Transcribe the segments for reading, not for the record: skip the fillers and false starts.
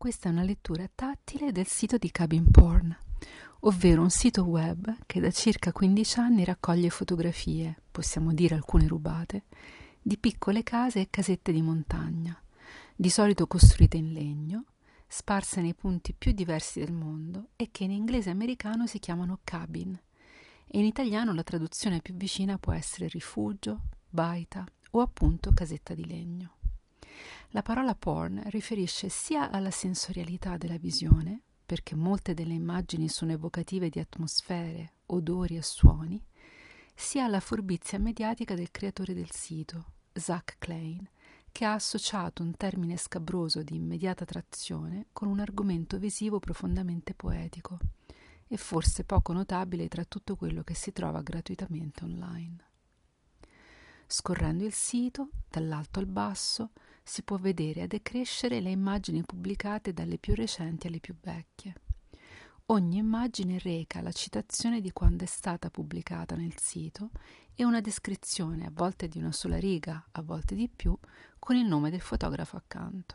Questa è una lettura tattile del sito di Cabin Porn, ovvero un sito web che da circa 15 anni raccoglie fotografie, possiamo dire alcune rubate, di piccole case e casette di montagna, di solito costruite in legno, sparse nei punti più diversi del mondo e che in inglese e americano si chiamano cabin, e in italiano la traduzione più vicina può essere rifugio, baita o appunto casetta di legno. La parola porn riferisce sia alla sensorialità della visione, perché molte delle immagini sono evocative di atmosfere, odori e suoni, sia alla furbizia mediatica del creatore del sito, Zach Klein, che ha associato un termine scabroso di immediata trazione con un argomento visivo profondamente poetico e forse poco notabile tra tutto quello che si trova gratuitamente online. Scorrendo il sito, dall'alto al basso, si può vedere a decrescere le immagini pubblicate dalle più recenti alle più vecchie. Ogni immagine reca la citazione di quando è stata pubblicata nel sito e una descrizione, a volte di una sola riga, a volte di più, con il nome del fotografo accanto.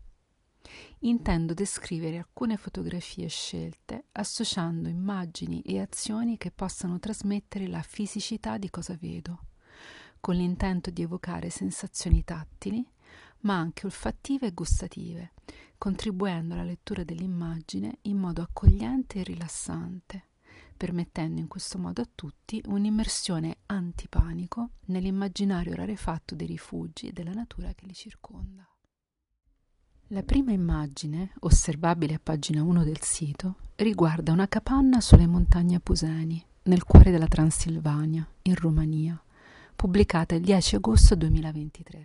Intendo descrivere alcune fotografie scelte associando immagini e azioni che possano trasmettere la fisicità di cosa vedo, con l'intento di evocare sensazioni tattili, ma anche olfattive e gustative, contribuendo alla lettura dell'immagine in modo accogliente e rilassante, permettendo in questo modo a tutti un'immersione antipanico nell'immaginario rarefatto dei rifugi e della natura che li circonda. La prima immagine, osservabile a pagina 1 del sito, riguarda una capanna sulle montagne Apuseni, nel cuore della Transilvania, in Romania, pubblicata il 10 agosto 2023.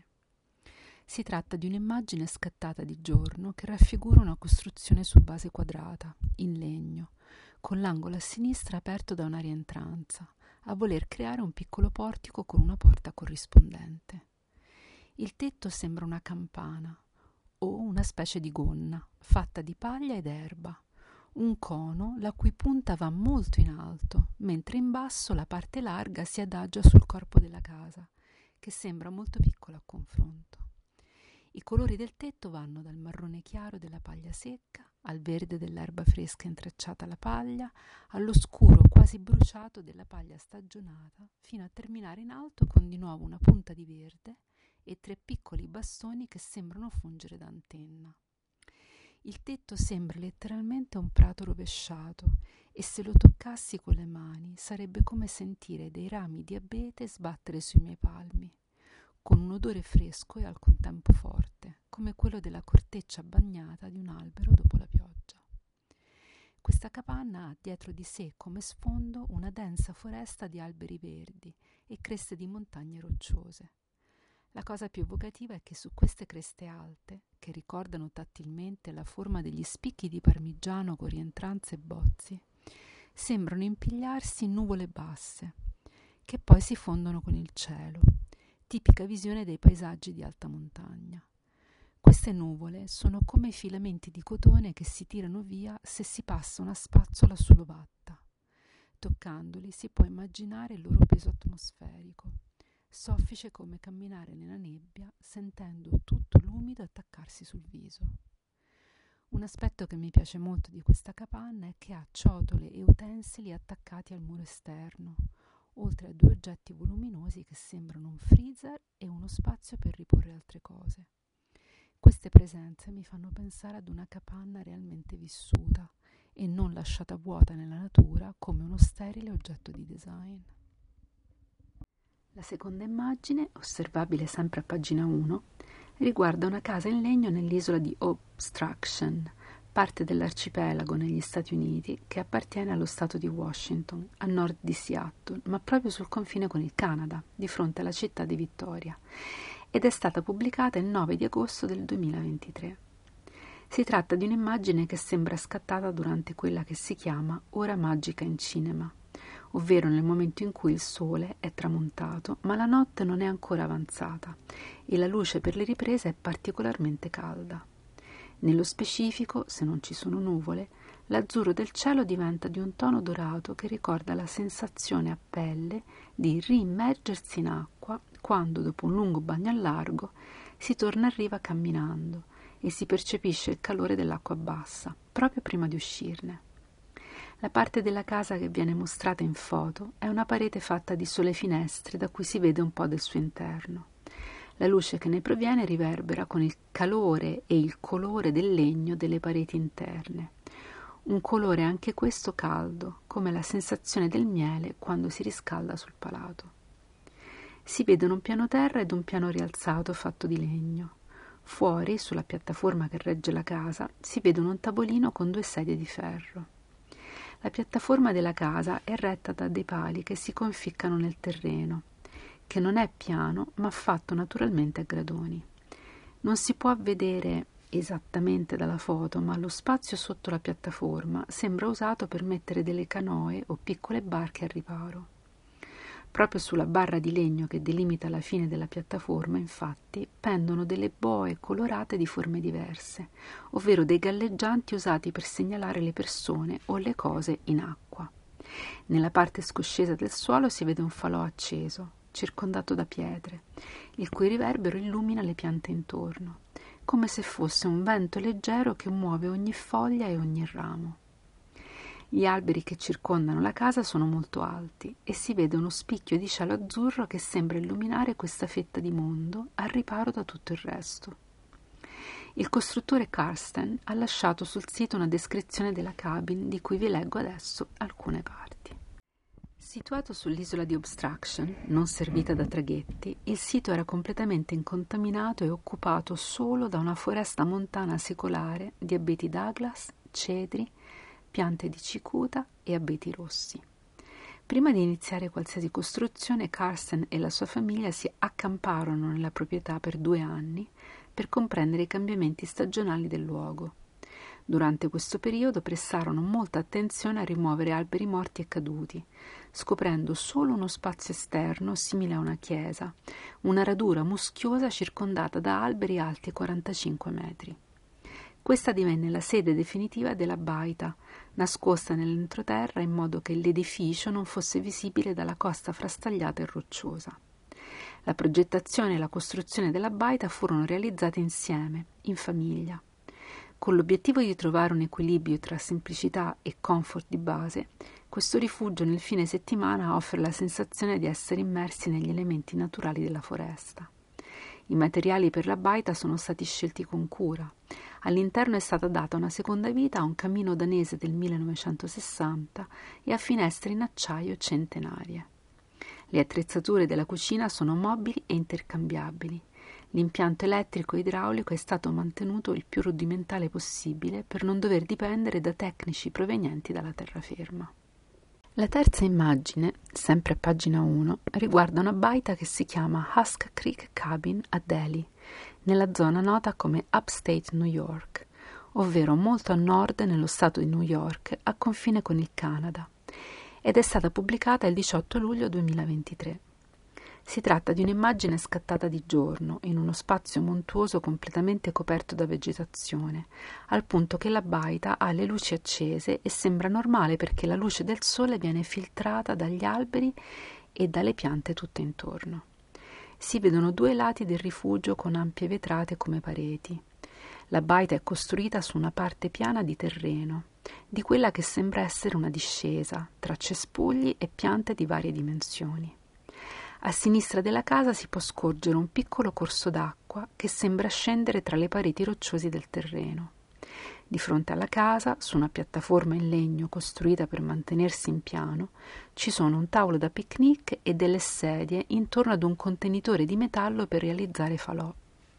Si tratta di un'immagine scattata di giorno che raffigura una costruzione su base quadrata, in legno, con l'angolo a sinistra aperto da una rientranza, a voler creare un piccolo portico con una porta corrispondente. Il tetto sembra una campana o una specie di gonna, fatta di paglia ed erba, un cono la cui punta va molto in alto, mentre in basso la parte larga si adagia sul corpo della casa, che sembra molto piccola a confronto. I colori del tetto vanno dal marrone chiaro della paglia secca, al verde dell'erba fresca intrecciata alla paglia, allo scuro quasi bruciato della paglia stagionata, fino a terminare in alto con di nuovo una punta di verde e 3 piccoli bastoni che sembrano fungere da antenna. Il tetto sembra letteralmente un prato rovesciato e se lo toccassi con le mani sarebbe come sentire dei rami di abete sbattere sui miei palmi, con un odore fresco e al contempo forte, come quello della corteccia bagnata di un albero dopo la pioggia. Questa capanna ha dietro di sé come sfondo una densa foresta di alberi verdi e creste di montagne rocciose. La cosa più evocativa è che su queste creste alte, che ricordano tattilmente la forma degli spicchi di parmigiano con rientranze e bozzi, sembrano impigliarsi nuvole basse, che poi si fondono con il cielo, tipica visione dei paesaggi di alta montagna. Queste nuvole sono come filamenti di cotone che si tirano via se si passa una spazzola sull'ovatta. Toccandoli si può immaginare il loro peso atmosferico, soffice come camminare nella nebbia sentendo tutto l'umido attaccarsi sul viso. Un aspetto che mi piace molto di questa capanna è che ha ciotole e utensili attaccati al muro esterno, oltre a 2 oggetti voluminosi che sembrano un freezer e uno spazio per riporre altre cose. Queste presenze mi fanno pensare ad una capanna realmente vissuta e non lasciata vuota nella natura come uno sterile oggetto di design. La seconda immagine, osservabile sempre a pagina 1, riguarda una casa in legno nell'isola di Obstruction, parte dell'arcipelago negli Stati Uniti che appartiene allo stato di Washington, a nord di Seattle, ma proprio sul confine con il Canada, di fronte alla città di Victoria, ed è stata pubblicata il 9 di agosto del 2023. Si tratta di un'immagine che sembra scattata durante quella che si chiama ora magica in cinema, ovvero nel momento in cui il sole è tramontato ma la notte non è ancora avanzata e la luce per le riprese è particolarmente calda. Nello specifico, se non ci sono nuvole, l'azzurro del cielo diventa di un tono dorato che ricorda la sensazione a pelle di riimmergersi in acqua quando, dopo un lungo bagno al largo, si torna a riva camminando e si percepisce il calore dell'acqua bassa, proprio prima di uscirne. La parte della casa che viene mostrata in foto è una parete fatta di sole finestre da cui si vede un po' del suo interno. La luce che ne proviene riverbera con il calore e il colore del legno delle pareti interne. Un colore anche questo caldo, come la sensazione del miele quando si riscalda sul palato. Si vedono un piano terra ed un piano rialzato fatto di legno. Fuori, sulla piattaforma che regge la casa, si vedono un tavolino con 2 sedie di ferro. La piattaforma della casa è retta da dei pali che si conficcano nel terreno, che non è piano ma fatto naturalmente a gradoni. Non si può vedere esattamente dalla foto, ma lo spazio sotto la piattaforma sembra usato per mettere delle canoe o piccole barche a riparo. Proprio sulla barra di legno che delimita la fine della piattaforma, infatti, pendono delle boe colorate di forme diverse, ovvero dei galleggianti usati per segnalare le persone o le cose in acqua. Nella parte scoscesa del suolo si vede un falò acceso, circondato da pietre, il cui riverbero illumina le piante intorno, come se fosse un vento leggero che muove ogni foglia e ogni ramo. Gli alberi che circondano la casa sono molto alti e si vede uno spicchio di cielo azzurro che sembra illuminare questa fetta di mondo al riparo da tutto il resto. Il costruttore Karsten ha lasciato sul sito una descrizione della cabin di cui vi leggo adesso alcune parti. Situato sull'isola di Obstruction, non servita da traghetti, il sito era completamente incontaminato e occupato solo da una foresta montana secolare di abeti Douglas, cedri, piante di cicuta e abeti rossi. Prima di iniziare qualsiasi costruzione, Karsten e la sua famiglia si accamparono nella proprietà per 2 anni per comprendere i cambiamenti stagionali del luogo. Durante questo periodo prestarono molta attenzione a rimuovere alberi morti e caduti, scoprendo solo uno spazio esterno simile a una chiesa, una radura muschiosa circondata da alberi alti 45 metri. Questa divenne la sede definitiva della baita, nascosta nell'entroterra in modo che l'edificio non fosse visibile dalla costa frastagliata e rocciosa. La progettazione e la costruzione della baita furono realizzate insieme, in famiglia. Con l'obiettivo di trovare un equilibrio tra semplicità e comfort di base, questo rifugio nel fine settimana offre la sensazione di essere immersi negli elementi naturali della foresta. I materiali per la baita sono stati scelti con cura. All'interno è stata data una seconda vita a un camino danese del 1960 e a finestre in acciaio centenarie. Le attrezzature della cucina sono mobili e intercambiabili. L'impianto elettrico e idraulico è stato mantenuto il più rudimentale possibile per non dover dipendere da tecnici provenienti dalla terraferma. La terza immagine, sempre a pagina 1, riguarda una baita che si chiama Husk Creek Cabin a Delhi, nella zona nota come Upstate New York, ovvero molto a nord nello stato di New York, a confine con il Canada, ed è stata pubblicata il 18 luglio 2023. Si tratta di un'immagine scattata di giorno, in uno spazio montuoso completamente coperto da vegetazione, al punto che la baita ha le luci accese e sembra normale perché la luce del sole viene filtrata dagli alberi e dalle piante tutte intorno. Si vedono 2 lati del rifugio con ampie vetrate come pareti. La baita è costruita su una parte piana di terreno, di quella che sembra essere una discesa, tra cespugli e piante di varie dimensioni. A sinistra della casa si può scorgere un piccolo corso d'acqua che sembra scendere tra le pareti rocciose del terreno. Di fronte alla casa, su una piattaforma in legno costruita per mantenersi in piano, ci sono un tavolo da picnic e delle sedie intorno ad un contenitore di metallo per realizzare falò.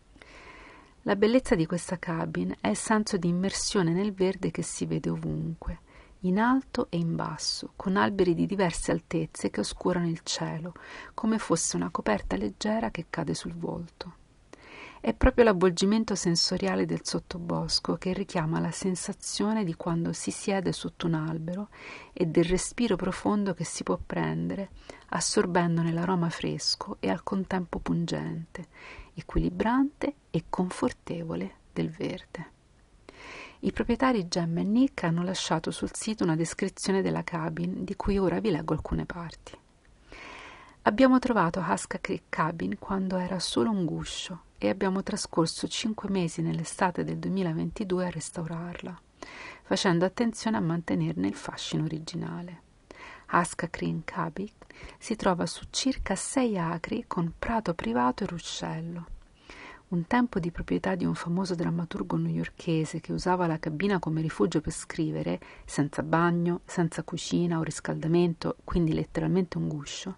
La bellezza di questa cabin è il senso di immersione nel verde che si vede ovunque, in alto e in basso, con alberi di diverse altezze che oscurano il cielo, come fosse una coperta leggera che cade sul volto. È proprio l'avvolgimento sensoriale del sottobosco che richiama la sensazione di quando si siede sotto un albero e del respiro profondo che si può prendere, assorbendone l'aroma fresco e al contempo pungente, equilibrante e confortevole del verde. I proprietari Gemma e Nick hanno lasciato sul sito una descrizione della cabin, di cui ora vi leggo alcune parti. Abbiamo trovato Husk Creek Cabin quando era solo un guscio e abbiamo trascorso 5 mesi nell'estate del 2022 a restaurarla, facendo attenzione a mantenerne il fascino originale. Ascacrin Cabin si trova su circa 6 acri con prato privato e ruscello. Un tempo di proprietà di un famoso drammaturgo newyorkese che usava la cabina come rifugio per scrivere, senza bagno, senza cucina o riscaldamento, quindi letteralmente un guscio,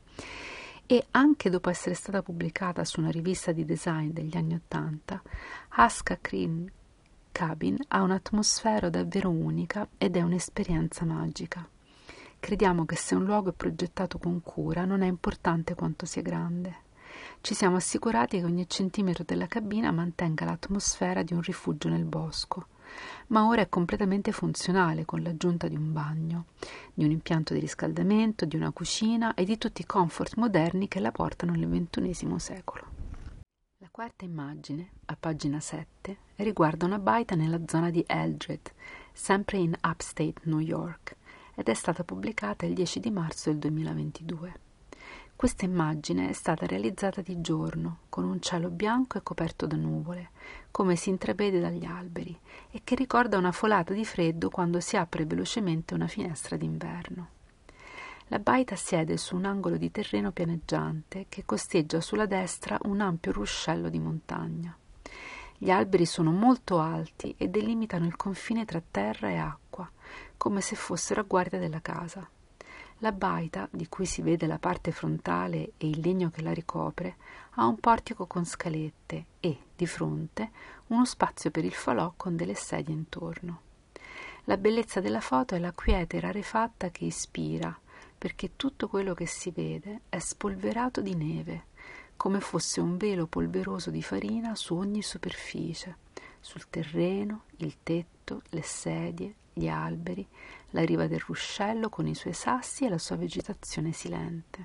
e anche dopo essere stata pubblicata su una rivista di design degli anni '80, Ascacrin Cabin ha un'atmosfera davvero unica ed è un'esperienza magica. Crediamo che se un luogo è progettato con cura non è importante quanto sia grande. Ci siamo assicurati che ogni centimetro della cabina mantenga l'atmosfera di un rifugio nel bosco, ma ora è completamente funzionale con l'aggiunta di un bagno, di un impianto di riscaldamento, di una cucina e di tutti i comfort moderni che la portano nel XXI secolo. La quarta immagine, a pagina 7, riguarda una baita nella zona di Eldred, sempre in Upstate New York, ed è stata pubblicata il 10 di marzo del 2022. Questa immagine è stata realizzata di giorno, con un cielo bianco e coperto da nuvole, come si intravede dagli alberi, e che ricorda una folata di freddo quando si apre velocemente una finestra d'inverno. La baita siede su un angolo di terreno pianeggiante che costeggia sulla destra un ampio ruscello di montagna. Gli alberi sono molto alti e delimitano il confine tra terra e acqua, come se fossero a guardia della casa. La baita, di cui si vede la parte frontale e il legno che la ricopre, ha un portico con scalette e, di fronte, uno spazio per il falò con delle sedie intorno. La bellezza della foto è la quiete rarefatta che ispira, perché tutto quello che si vede è spolverato di neve, come fosse un velo polveroso di farina su ogni superficie, sul terreno, il tetto, le sedie, gli alberi, la riva del ruscello con i suoi sassi e la sua vegetazione silente.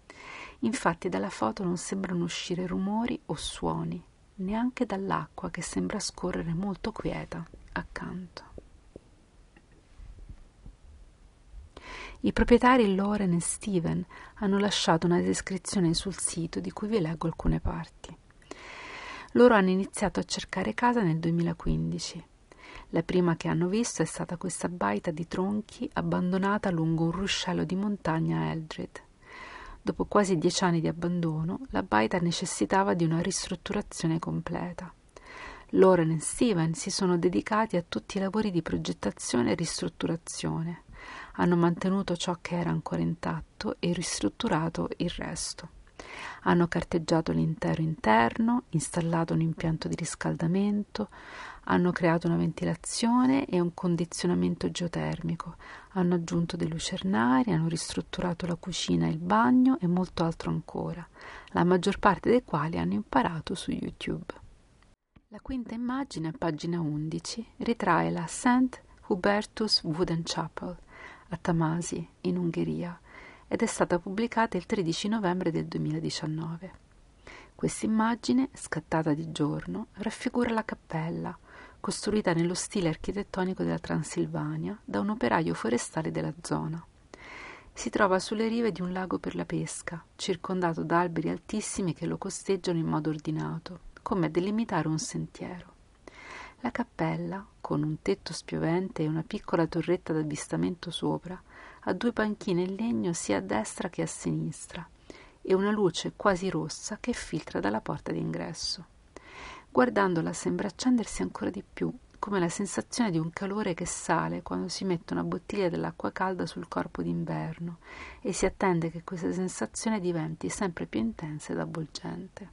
Infatti dalla foto non sembrano uscire rumori o suoni, neanche dall'acqua che sembra scorrere molto quieta accanto. I proprietari Lauren e Steven hanno lasciato una descrizione sul sito di cui vi leggo alcune parti. Loro hanno iniziato a cercare casa nel 2015. La prima che hanno visto è stata questa baita di tronchi abbandonata lungo un ruscello di montagna a Eldred. Dopo quasi 10 anni di abbandono, la baita necessitava di una ristrutturazione completa. Lauren e Steven si sono dedicati a tutti i lavori di progettazione e ristrutturazione. Hanno mantenuto ciò che era ancora intatto e ristrutturato il resto. Hanno carteggiato l'intero interno, installato un impianto di riscaldamento, hanno creato una ventilazione e un condizionamento geotermico, hanno aggiunto dei lucernari, hanno ristrutturato la cucina e il bagno e molto altro ancora, la maggior parte dei quali hanno imparato su YouTube. La quinta immagine, a pagina 11, ritrae la St. Hubertus Wooden Chapel a Tamasi, in Ungheria, ed è stata pubblicata il 13 novembre del 2019. Questa immagine, scattata di giorno, raffigura la cappella, costruita nello stile architettonico della Transilvania da un operaio forestale della zona. Si trova sulle rive di un lago per la pesca, circondato da alberi altissimi che lo costeggiano in modo ordinato, come a delimitare un sentiero. La cappella, con un tetto spiovente e una piccola torretta d'avvistamento sopra, ha 2 banchine in legno sia a destra che a sinistra e una luce quasi rossa che filtra dalla porta d'ingresso. Guardandola sembra accendersi ancora di più, come la sensazione di un calore che sale quando si mette una bottiglia dell'acqua calda sul corpo d'inverno e si attende che questa sensazione diventi sempre più intensa ed avvolgente.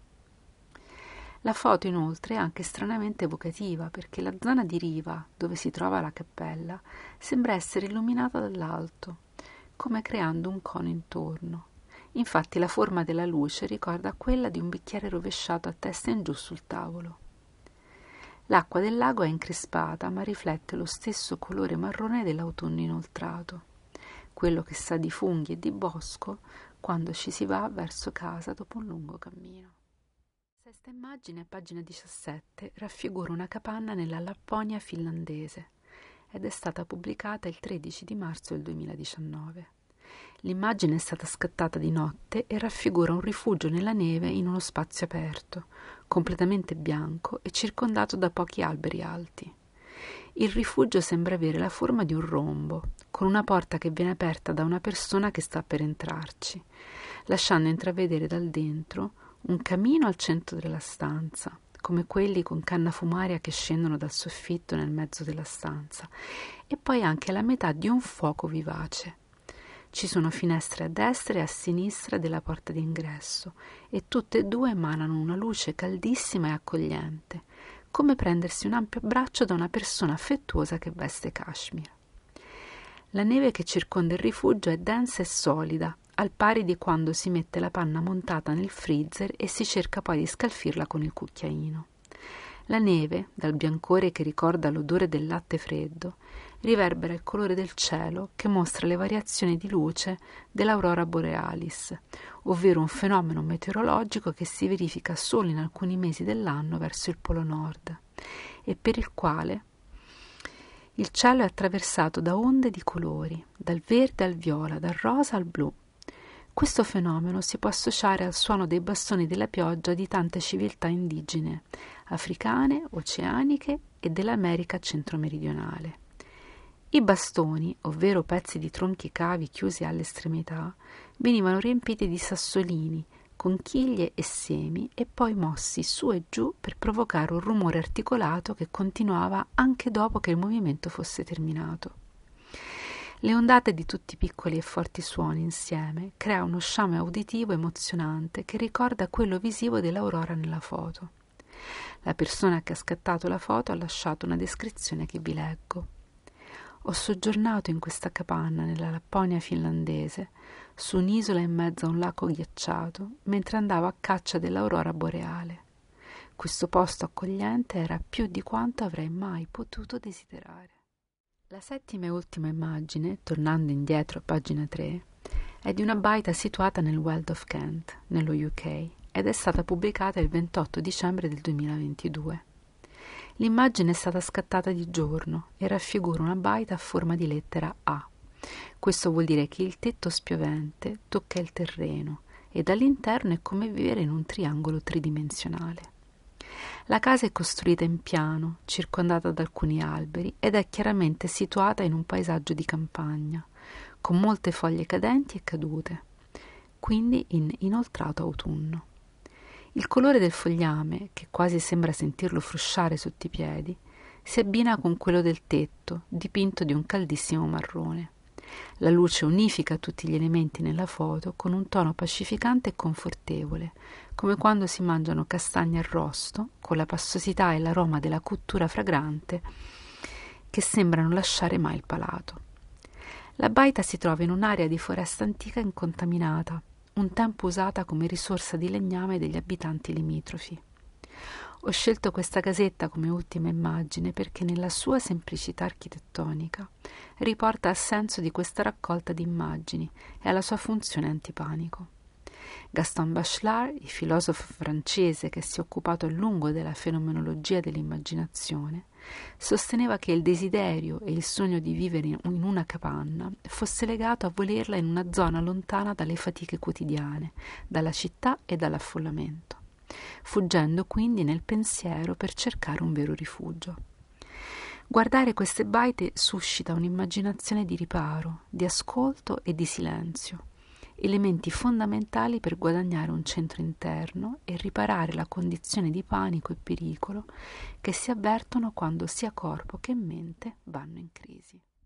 La foto inoltre è anche stranamente evocativa perché la zona di riva dove si trova la cappella sembra essere illuminata dall'alto, come creando un cono intorno. Infatti la forma della luce ricorda quella di un bicchiere rovesciato a testa in giù sul tavolo. L'acqua del lago è increspata ma riflette lo stesso colore marrone dell'autunno inoltrato, quello che sa di funghi e di bosco quando ci si va verso casa dopo un lungo cammino. Questa immagine, a pagina 17, raffigura una capanna nella Lapponia finlandese ed è stata pubblicata il 13 di marzo del 2019. L'immagine è stata scattata di notte e raffigura un rifugio nella neve in uno spazio aperto, completamente bianco e circondato da pochi alberi alti. Il rifugio sembra avere la forma di un rombo, con una porta che viene aperta da una persona che sta per entrarci, lasciando intravedere dal dentro un camino al centro della stanza, come quelli con canna fumaria che scendono dal soffitto nel mezzo della stanza, e poi anche la metà di un fuoco vivace. Ci sono finestre a destra e a sinistra della porta d'ingresso e tutte e due emanano una luce caldissima e accogliente, come prendersi un ampio abbraccio da una persona affettuosa che veste cashmere. La neve che circonda il rifugio è densa e solida, al pari di quando si mette la panna montata nel freezer e si cerca poi di scalfirla con il cucchiaino. La neve, dal biancore che ricorda l'odore del latte freddo, riverbera il colore del cielo che mostra le variazioni di luce dell'aurora borealis, ovvero un fenomeno meteorologico che si verifica solo in alcuni mesi dell'anno verso il Polo Nord e per il quale il cielo è attraversato da onde di colori, dal verde al viola, dal rosa al blu. Questo fenomeno si può associare al suono dei bastoni della pioggia di tante civiltà indigene, africane, oceaniche e dell'America centro-meridionale. I bastoni, ovvero pezzi di tronchi cavi chiusi alle estremità, venivano riempiti di sassolini, conchiglie e semi e poi mossi su e giù per provocare un rumore articolato che continuava anche dopo che il movimento fosse terminato. Le ondate di tutti i piccoli e forti suoni insieme crea uno sciame uditivo emozionante che ricorda quello visivo dell'aurora nella foto. La persona che ha scattato la foto ha lasciato una descrizione che vi leggo. Ho soggiornato in questa capanna nella Lapponia finlandese, su un'isola in mezzo a un lago ghiacciato, mentre andavo a caccia dell'aurora boreale. Questo posto accogliente era più di quanto avrei mai potuto desiderare. La settima e ultima immagine, tornando indietro a pagina 3, è di una baita situata nel Weald of Kent, nello UK, ed è stata pubblicata il 28 dicembre del 2022. L'immagine è stata scattata di giorno e raffigura una baita a forma di lettera A. Questo vuol dire che il tetto spiovente tocca il terreno e dall'interno è come vivere in un triangolo tridimensionale. La casa è costruita in piano, circondata da alcuni alberi ed è chiaramente situata in un paesaggio di campagna, con molte foglie cadenti e cadute, quindi in inoltrato autunno. Il colore del fogliame, che quasi sembra sentirlo frusciare sotto i piedi, si abbina con quello del tetto, dipinto di un caldissimo marrone. La luce unifica tutti gli elementi nella foto con un tono pacificante e confortevole, come quando si mangiano castagne arrosto, con la passosità e l'aroma della cottura fragrante che sembrano lasciare mai il palato. La baita si trova in un'area di foresta antica incontaminata, un tempo usata come risorsa di legname degli abitanti limitrofi. Ho scelto questa casetta come ultima immagine perché nella sua semplicità architettonica riporta al senso di questa raccolta di immagini e alla sua funzione antipanico. Gaston Bachelard, il filosofo francese che si è occupato a lungo della fenomenologia dell'immaginazione, sosteneva che il desiderio e il sogno di vivere in una capanna fosse legato a volerla in una zona lontana dalle fatiche quotidiane, dalla città e dall'affollamento, fuggendo quindi nel pensiero per cercare un vero rifugio. Guardare queste baite suscita un'immaginazione di riparo, di ascolto e di silenzio, elementi fondamentali per guadagnare un centro interno e riparare la condizione di panico e pericolo che si avvertono quando sia corpo che mente vanno in crisi.